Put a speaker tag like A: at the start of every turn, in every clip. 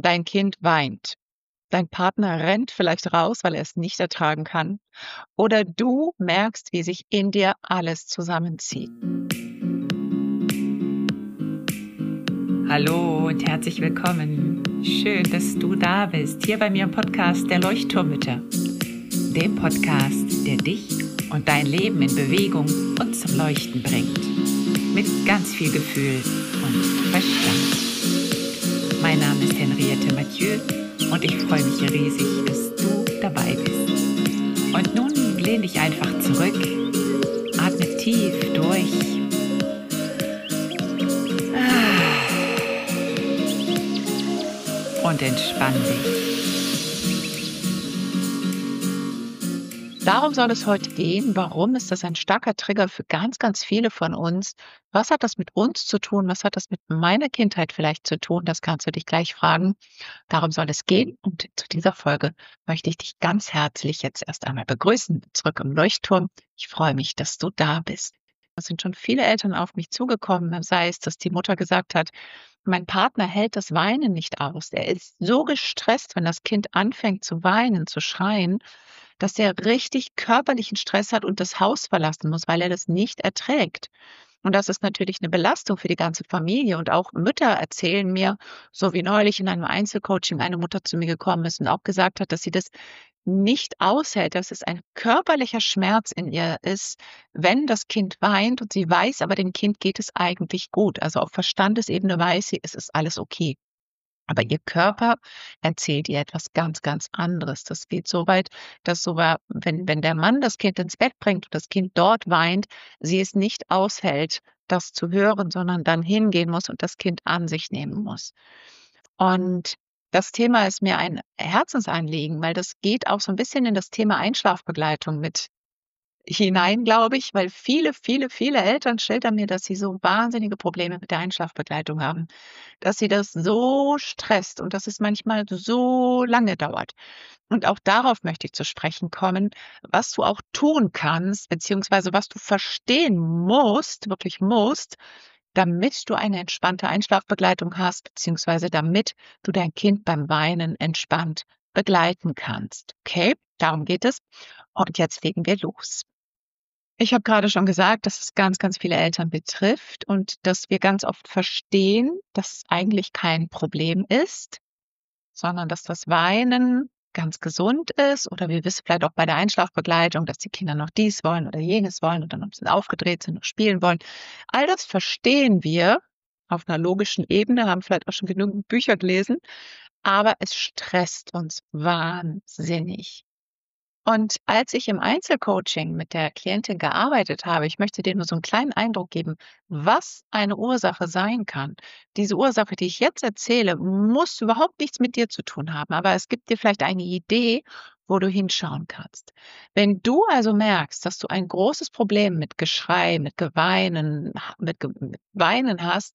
A: Dein Kind weint. Dein Partner rennt vielleicht raus, weil er es nicht ertragen kann. Oder du merkst, wie sich in dir alles zusammenzieht.
B: Hallo und herzlich willkommen. Schön, dass du da bist, hier bei mir im Podcast der Leuchtturmmütter. Dem Podcast, der dich und dein Leben in Bewegung und zum Leuchten bringt. Mit ganz viel Gefühl und Verstand. Mein Name ist Henriette Mathieu und ich freue mich riesig, dass du dabei bist. Und nun lehn dich einfach zurück, atme tief durch. Und entspann dich.
A: Darum soll es heute gehen. Warum ist das ein starker Trigger für ganz, ganz viele von uns? Was hat das mit uns zu tun? Was hat das mit meiner Kindheit vielleicht zu tun? Das kannst du dich gleich fragen. Darum soll es gehen. Und zu dieser Folge möchte ich dich ganz herzlich jetzt erst einmal begrüßen. Zurück im Leuchtturm. Ich freue mich, dass du da bist. Es sind schon viele Eltern auf mich zugekommen, sei es, dass die Mutter gesagt hat, mein Partner hält das Weinen nicht aus. Er ist so gestresst, wenn das Kind anfängt zu weinen, zu schreien, dass er richtig körperlichen Stress hat und das Haus verlassen muss, weil er das nicht erträgt. Und das ist natürlich eine Belastung für die ganze Familie. Und auch Mütter erzählen mir, so wie neulich in einem Einzelcoaching eine Mutter zu mir gekommen ist und auch gesagt hat, dass sie das nicht aushält, dass es ein körperlicher Schmerz in ihr ist, wenn das Kind weint und sie weiß, aber dem Kind geht es eigentlich gut. Also auf Verstandesebene weiß sie, es ist alles okay. Aber ihr Körper erzählt ihr etwas ganz, ganz anderes. Das geht so weit, dass sogar, wenn der Mann das Kind ins Bett bringt und das Kind dort weint, sie es nicht aushält, das zu hören, sondern dann hingehen muss und das Kind an sich nehmen muss. Und das Thema ist mir ein Herzensanliegen, weil das geht auch so ein bisschen in das Thema Einschlafbegleitung mit hinein, glaube ich, weil viele, viele, viele Eltern schildern mir, dass sie so wahnsinnige Probleme mit der Einschlafbegleitung haben, dass sie das so stresst und dass es manchmal so lange dauert. Und auch darauf möchte ich zu sprechen kommen, was du auch tun kannst, beziehungsweise was du verstehen musst, wirklich musst, damit du eine entspannte Einschlafbegleitung hast, beziehungsweise damit du dein Kind beim Weinen entspannt begleiten kannst. Okay, darum geht es. Und jetzt legen wir los. Ich habe gerade schon gesagt, dass es ganz, ganz viele Eltern betrifft und dass wir ganz oft verstehen, dass es eigentlich kein Problem ist, sondern dass das Weinen ganz gesund ist, oder wir wissen vielleicht auch bei der Einschlafbegleitung, dass die Kinder noch dies wollen oder jenes wollen oder noch 'n bisschen aufgedreht sind, noch spielen wollen. All das verstehen wir auf einer logischen Ebene, haben vielleicht auch schon genügend Bücher gelesen, aber es stresst uns wahnsinnig. Und als ich im Einzelcoaching mit der Klientin gearbeitet habe, ich möchte dir nur so einen kleinen Eindruck geben, was eine Ursache sein kann. Diese Ursache, die ich jetzt erzähle, muss überhaupt nichts mit dir zu tun haben, aber es gibt dir vielleicht eine Idee, wo du hinschauen kannst. Wenn du also merkst, dass du ein großes Problem mit Geschrei, mit Geweinen, mit Weinen hast,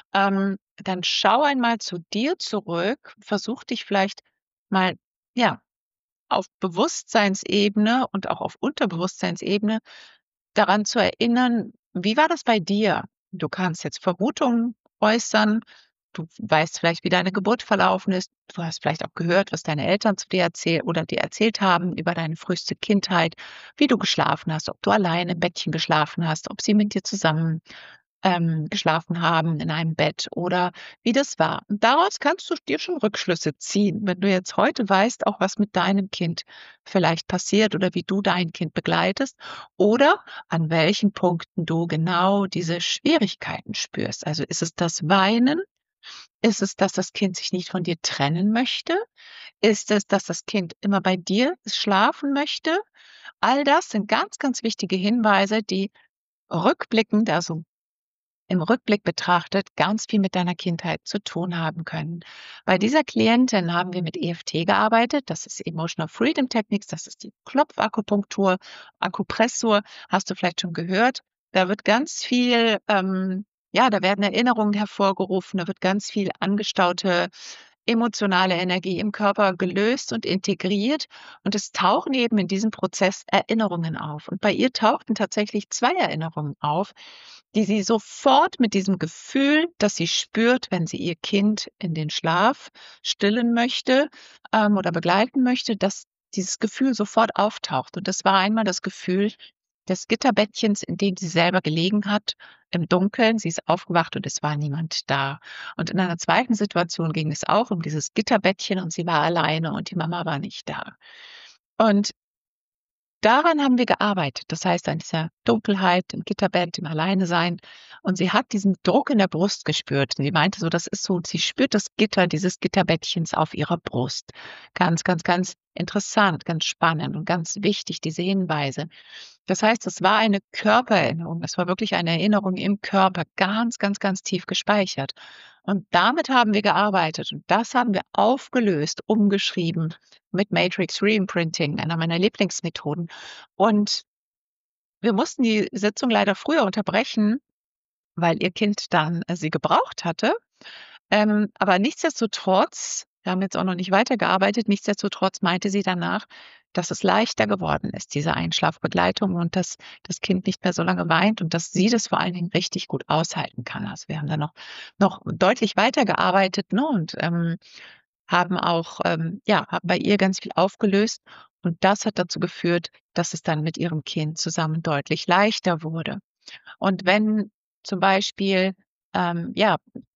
A: dann schau einmal zu dir zurück, versuch dich vielleicht mal, ja, auf Bewusstseinsebene und auch auf Unterbewusstseinsebene daran zu erinnern, wie war das bei dir? Du kannst jetzt Vermutungen äußern. Du weißt vielleicht, wie deine Geburt verlaufen ist. Du hast vielleicht auch gehört, was deine Eltern zu dir dir erzählt haben über deine früheste Kindheit, wie du geschlafen hast, ob du allein im Bettchen geschlafen hast, ob sie mit dir zusammen geschlafen haben in einem Bett oder wie das war. Und daraus kannst du dir schon Rückschlüsse ziehen, wenn du jetzt heute weißt, auch was mit deinem Kind vielleicht passiert oder wie du dein Kind begleitest oder an welchen Punkten du genau diese Schwierigkeiten spürst. Also ist es das Weinen? Ist es, dass das Kind sich nicht von dir trennen möchte? Ist es, dass das Kind immer bei dir schlafen möchte? All das sind ganz, ganz wichtige Hinweise, die rückblickend, also im Rückblick betrachtet ganz viel mit deiner Kindheit zu tun haben können. Bei dieser Klientin haben wir mit EFT gearbeitet. Das ist Emotional Freedom Techniques. Das ist die Klopfakupunktur, Akupressur. Hast du vielleicht schon gehört? Da wird ganz viel, ja, da werden Erinnerungen hervorgerufen. Da wird ganz viel angestaute emotionale Energie im Körper gelöst und integriert und es tauchen eben in diesem Prozess Erinnerungen auf. Und bei ihr tauchten tatsächlich 2 Erinnerungen auf, die sie sofort mit diesem Gefühl, das sie spürt, wenn sie ihr Kind in den Schlaf stillen möchte, oder begleiten möchte, dass dieses Gefühl sofort auftaucht. Und das war einmal das Gefühl des Gitterbettchens, in dem sie selber gelegen hat, im Dunkeln. Sie ist aufgewacht und es war niemand da. Und in einer zweiten Situation ging es auch um dieses Gitterbettchen und sie war alleine und die Mama war nicht da. Und daran haben wir gearbeitet. Das heißt, an dieser Dunkelheit, im Gitterbett, im Alleinesein. Und sie hat diesen Druck in der Brust gespürt. Sie meinte so, das ist so, sie spürt das Gitter dieses Gitterbettchens auf ihrer Brust. Ganz, ganz, ganz interessant, ganz spannend und ganz wichtig, diese Hinweise. Das heißt, es war eine Körpererinnerung. Es war wirklich eine Erinnerung im Körper, ganz, ganz, ganz tief gespeichert. Und damit haben wir gearbeitet und das haben wir aufgelöst, umgeschrieben mit Matrix Reimprinting, einer meiner Lieblingsmethoden. Und wir mussten die Sitzung leider früher unterbrechen, weil ihr Kind dann sie gebraucht hatte. Aber nichtsdestotrotz, wir haben jetzt auch noch nicht weitergearbeitet, nichtsdestotrotz meinte sie danach, dass es leichter geworden ist, diese Einschlafbegleitung und dass das Kind nicht mehr so lange weint und dass sie das vor allen Dingen richtig gut aushalten kann. Also wir haben da noch deutlich weitergearbeitet, ne, und haben auch, ja, haben bei ihr ganz viel aufgelöst und das hat dazu geführt, dass es dann mit ihrem Kind zusammen deutlich leichter wurde. Und wenn zum Beispiel, ja,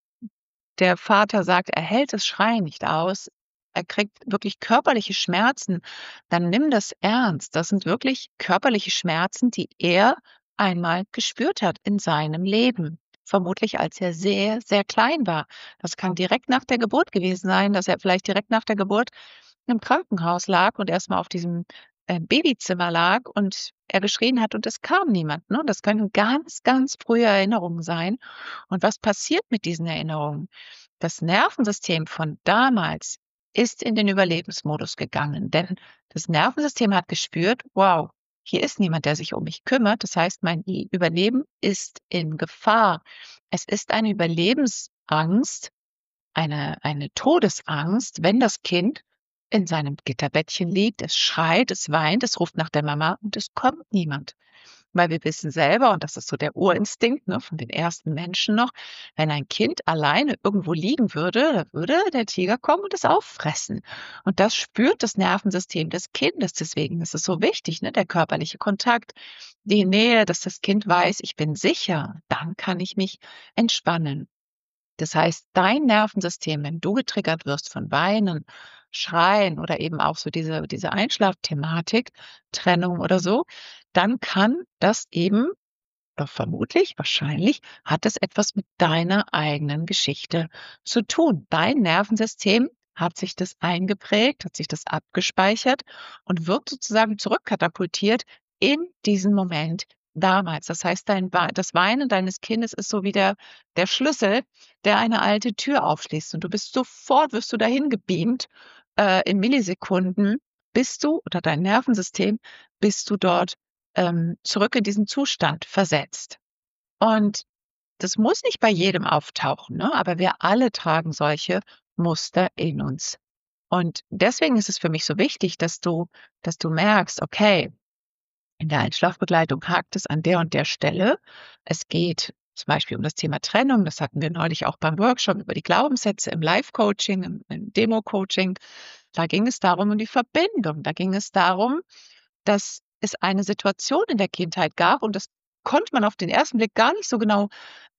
A: der Vater sagt, er hält das Schreien nicht aus, er kriegt wirklich körperliche Schmerzen, dann nimm das ernst. Das sind wirklich körperliche Schmerzen, die er einmal gespürt hat in seinem Leben. Vermutlich als er sehr, sehr klein war. Das kann direkt nach der Geburt gewesen sein, dass er vielleicht direkt nach der Geburt im Krankenhaus lag und erst mal auf diesem, Babyzimmer lag und er geschrien hat und es kam niemand, ne? Das können ganz, ganz frühe Erinnerungen sein. Und was passiert mit diesen Erinnerungen? Das Nervensystem von damals ist in den Überlebensmodus gegangen, denn das Nervensystem hat gespürt: „Wow, hier ist niemand, der sich um mich kümmert. Das heißt, mein Überleben ist in Gefahr.“ Es ist eine Überlebensangst, eine Todesangst, wenn das Kind in seinem Gitterbettchen liegt, es schreit, es weint, es ruft nach der Mama und es kommt niemand. Weil wir wissen selber, und das ist so der Urinstinkt, ne, von den ersten Menschen noch, wenn ein Kind alleine irgendwo liegen würde, da würde der Tiger kommen und es auffressen. Und das spürt das Nervensystem des Kindes. Deswegen ist es so wichtig, ne, der körperliche Kontakt, die Nähe, dass das Kind weiß, ich bin sicher, dann kann ich mich entspannen. Das heißt, dein Nervensystem, wenn du getriggert wirst von Weinen, Schreien oder eben auch so diese Einschlafthematik, Trennung oder so, dann kann das eben oder vermutlich, wahrscheinlich hat es etwas mit deiner eigenen Geschichte zu tun. Dein Nervensystem hat sich das eingeprägt, hat sich das abgespeichert und wird sozusagen zurückkatapultiert in diesen Moment damals. Das heißt, das Weinen deines Kindes ist so wie der Schlüssel, der eine alte Tür aufschließt und du bist sofort wirst du dahin gebeamt, in Millisekunden bist du oder dein Nervensystem bist du dort zurück in diesen Zustand versetzt. Und das muss nicht bei jedem auftauchen, ne? Aber wir alle tragen solche Muster in uns. Und deswegen ist es für mich so wichtig, dass du merkst, okay, in der Einschlafbegleitung hakt es an der und der Stelle. Es geht zum Beispiel um das Thema Trennung. Das hatten wir neulich auch beim Workshop über die Glaubenssätze im Live-Coaching, im Demo-Coaching. Da ging es darum, um die Verbindung. Da ging es darum, dass es eine Situation in der Kindheit gab und das konnte man auf den ersten Blick gar nicht so genau,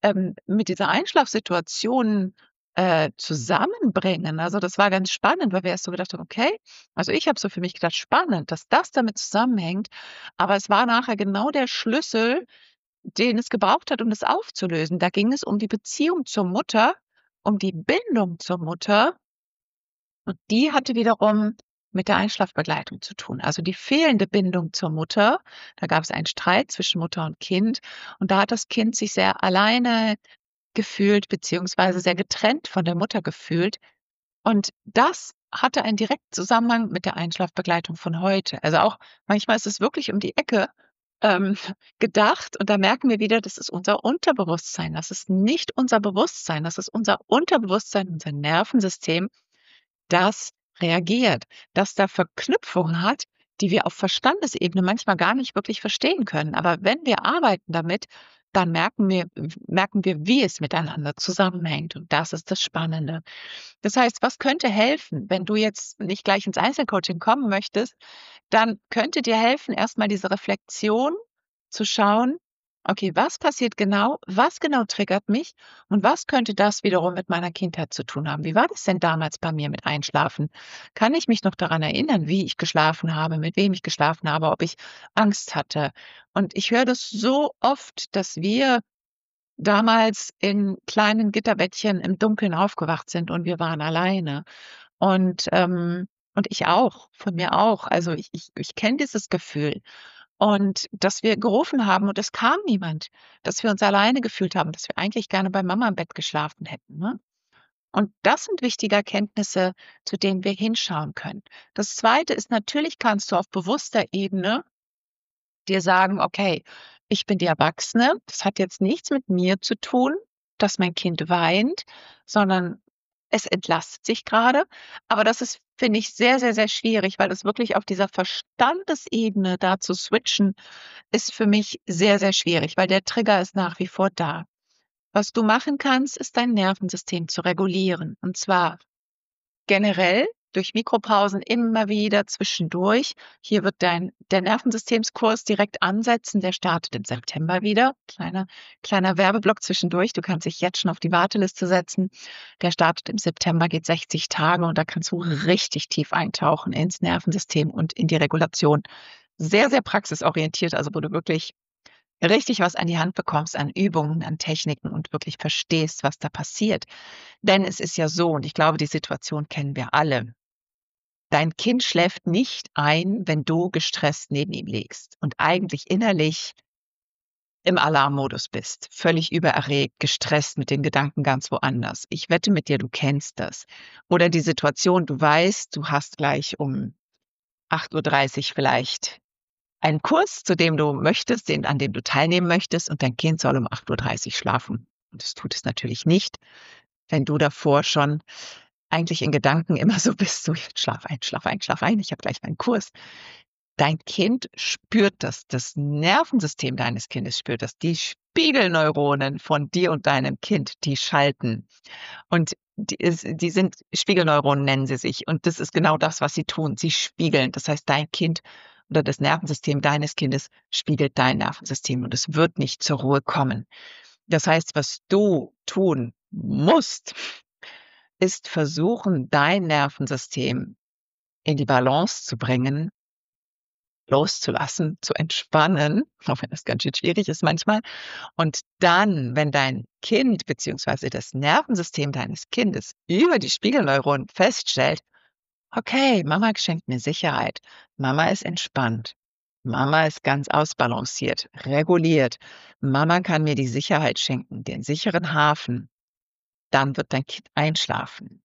A: mit dieser Einschlafsituation, zusammenbringen. Also, das war ganz spannend, weil wir erst so gedacht haben: „Okay“, also, ich habe so für mich gedacht: „Spannend, dass das damit zusammenhängt.“ Aber es war nachher genau der Schlüssel, den es gebraucht hat, um das aufzulösen. Da ging es um die Beziehung zur Mutter, um die Bindung zur Mutter und die hatte wiederum mit der Einschlafbegleitung zu tun. Also die fehlende Bindung zur Mutter. Da gab es einen Streit zwischen Mutter und Kind und da hat das Kind sich sehr alleine gefühlt beziehungsweise sehr getrennt von der Mutter gefühlt. Und das hatte einen direkten Zusammenhang mit der Einschlafbegleitung von heute. Also auch manchmal ist es wirklich um die Ecke ähm, gedacht und da merken wir wieder, das ist unser Unterbewusstsein. Das ist nicht unser Bewusstsein, das ist unser Unterbewusstsein, unser Nervensystem, das reagiert, das da Verknüpfungen hat, die wir auf Verstandesebene manchmal gar nicht wirklich verstehen können. Aber wenn wir arbeiten damit, dann merken wir, wie es miteinander zusammenhängt. Und das ist das Spannende. Das heißt, was könnte helfen, wenn du jetzt nicht gleich ins Einzelcoaching kommen möchtest, dann könnte dir helfen, erstmal diese Reflexion zu schauen: „Okay, was passiert genau? Was genau triggert mich? Und was könnte das wiederum mit meiner Kindheit zu tun haben? Wie war das denn damals bei mir mit Einschlafen? Kann ich mich noch daran erinnern, wie ich geschlafen habe, mit wem ich geschlafen habe, ob ich Angst hatte?“ Und ich höre das so oft, dass wir damals in kleinen Gitterbettchen im Dunkeln aufgewacht sind und wir waren alleine. Und ich auch, von mir auch. Also, ich kenne dieses Gefühl. Und dass wir gerufen haben und es kam niemand, dass wir uns alleine gefühlt haben, dass wir eigentlich gerne bei Mama im Bett geschlafen hätten, ne? Und das sind wichtige Erkenntnisse, zu denen wir hinschauen können. Das Zweite ist, natürlich kannst du auf bewusster Ebene dir sagen: „Okay, ich bin die Erwachsene. Das hat jetzt nichts mit mir zu tun, dass mein Kind weint, sondern es entlastet sich grade.“ Aber das ist, finde ich, sehr, sehr, sehr schwierig, weil das wirklich auf dieser Verstandesebene da zu switchen, ist für mich sehr, sehr schwierig, weil der Trigger ist nach wie vor da. Was du machen kannst, ist dein Nervensystem zu regulieren. Und zwar generell durch Mikropausen immer wieder zwischendurch. Hier wird der Nervensystemskurs direkt ansetzen. Der startet im September wieder. Kleiner Werbeblock zwischendurch. Du kannst dich jetzt schon auf die Warteliste setzen. Der startet im September, geht 60 Tage und da kannst du richtig tief eintauchen ins Nervensystem und in die Regulation. Sehr, sehr praxisorientiert, also wo du wirklich richtig was an die Hand bekommst an Übungen, an Techniken und wirklich verstehst, was da passiert. Denn es ist ja so, und ich glaube, die Situation kennen wir alle. Dein Kind schläft nicht ein, wenn du gestresst neben ihm liegst und eigentlich innerlich im Alarmmodus bist, völlig übererregt, gestresst mit den Gedanken ganz woanders. Ich wette mit dir, du kennst das. Oder die Situation, du weißt, du hast gleich um 8:30 Uhr vielleicht einen Kurs, zu dem du möchtest, an dem du teilnehmen möchtest, und dein Kind soll um 8:30 Uhr schlafen. Und das tut es natürlich nicht, wenn du davor schon eigentlich in Gedanken immer so bist, so: „Jetzt schlaf ein, ich habe gleich meinen Kurs.“ Dein Kind spürt das, das Nervensystem deines Kindes spürt das. Die Spiegelneuronen von dir und deinem Kind, die schalten. Und die sind Spiegelneuronen, nennen sie sich. Und das ist genau das, was sie tun. Sie spiegeln. Das heißt, dein Kind oder das Nervensystem deines Kindes spiegelt dein Nervensystem und es wird nicht zur Ruhe kommen. Das heißt, was du tun musst, ist versuchen, dein Nervensystem in die Balance zu bringen, loszulassen, zu entspannen, auch wenn das ganz schön schwierig ist manchmal. Und dann, wenn dein Kind beziehungsweise das Nervensystem deines Kindes über die Spiegelneuronen feststellt: „Okay, Mama schenkt mir Sicherheit. Mama ist entspannt. Mama ist ganz ausbalanciert, reguliert. Mama kann mir die Sicherheit schenken, den sicheren Hafen“, dann wird dein Kind einschlafen.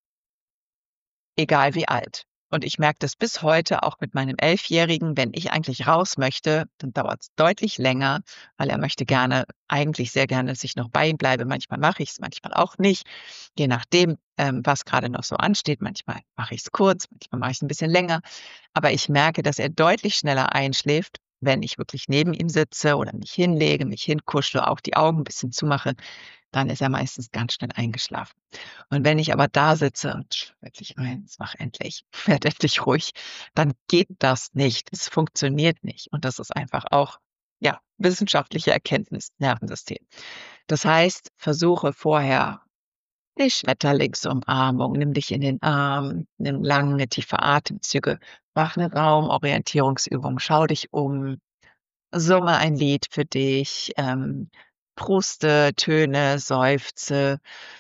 A: Egal wie alt. Und ich merke das bis heute auch mit meinem 11-Jährigen, wenn ich eigentlich raus möchte, dann dauert's deutlich länger, weil er möchte gerne eigentlich sehr gerne, dass ich noch bei ihm bleibe. Manchmal mache ich's, manchmal auch nicht, je nachdem, was grade noch so ansteht. Manchmal mache ich's kurz, manchmal mache ich's 'n bisschen länger. Aber ich merke, dass er deutlich schneller einschläft, wenn ich wirklich neben ihm sitze oder mich hinlege, mich hinkuschele, auch die Augen 'n bisschen zumache, dann ist er meistens ganz schnell eingeschlafen. Und wenn ich aber da sitze und schlafe wirklich ein, jetzt mach endlich, werd endlich ruhig, dann geht das nicht. Es funktioniert nicht. Und das ist einfach auch, ja, wissenschaftliche Erkenntnis, Nervensystem. Das heißt, versuche vorher die Schmetterlingsumarmung, nimm dich in den Arm, nimm lange, tiefe Atemzüge, mach 'ne Raumorientierungsübung, schau dich um, summe ein Lied für dich, pruste, töne, seufze.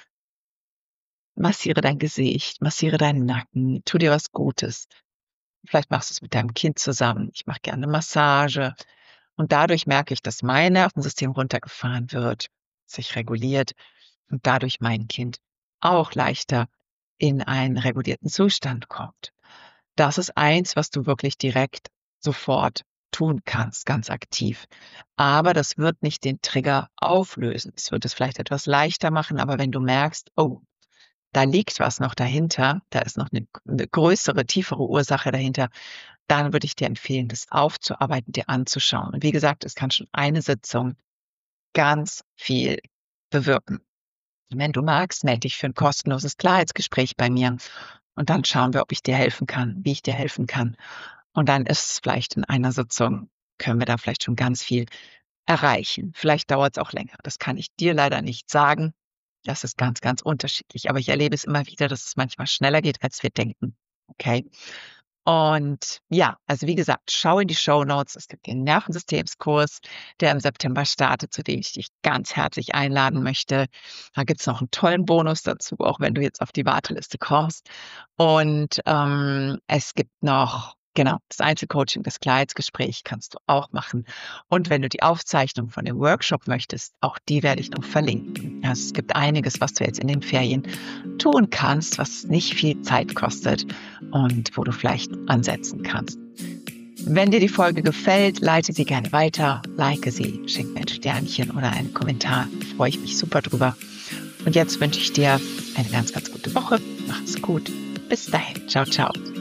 A: Massiere dein Gesicht, massiere deinen Nacken, tu dir was Gutes. Vielleicht machst du's mit deinem Kind zusammen. Ich mache gerne Massage und dadurch merke ich, dass mein Nervensystem runtergefahren wird, sich reguliert und dadurch mein Kind auch leichter in einen regulierten Zustand kommt. Das ist eins, was du wirklich direkt sofort tun kannst, ganz aktiv. Aber das wird nicht den Trigger auflösen. Es wird es vielleicht etwas leichter machen, aber wenn du merkst: „Oh, da liegt was noch dahinter, da ist noch eine größere, tiefere Ursache dahinter, dann würde ich dir empfehlen, das aufzuarbeiten, dir anzuschauen. Und wie gesagt, es kann schon eine Sitzung ganz viel bewirken. Wenn du magst, melde dich für ein kostenloses Klarheitsgespräch bei mir und dann schauen wir, ob ich dir helfen kann, wie ich dir helfen kann. Und dann ist es vielleicht in einer Sitzung, können wir da vielleicht schon ganz viel erreichen. Vielleicht dauert es auch länger. Das kann ich dir leider nicht sagen. Das ist ganz, ganz unterschiedlich. Aber ich erlebe es immer wieder, dass es manchmal schneller geht, als wir denken. Okay? Und ja, also wie gesagt, schau in die Shownotes. Es gibt den Nervensystemskurs, der im September startet, zu dem ich dich ganz herzlich einladen möchte. Da gibt's noch einen tollen Bonus dazu, auch wenn du jetzt auf die Warteliste kommst. Und es gibt noch, genau, das Einzelcoaching, das Klarheitsgespräch kannst du auch machen. Und wenn du die Aufzeichnung von dem Workshop möchtest, auch die werde ich noch verlinken. Also es gibt einiges, was du jetzt in den Ferien tun kannst, was nicht viel Zeit kostet und wo du vielleicht ansetzen kannst. Wenn dir die Folge gefällt, leite sie gerne weiter, like sie, schick mir ein Sternchen oder einen Kommentar. Da freue ich mich super drüber. Und jetzt wünsche ich dir eine ganz, ganz gute Woche. Mach es gut. Bis dahin. Ciao, ciao.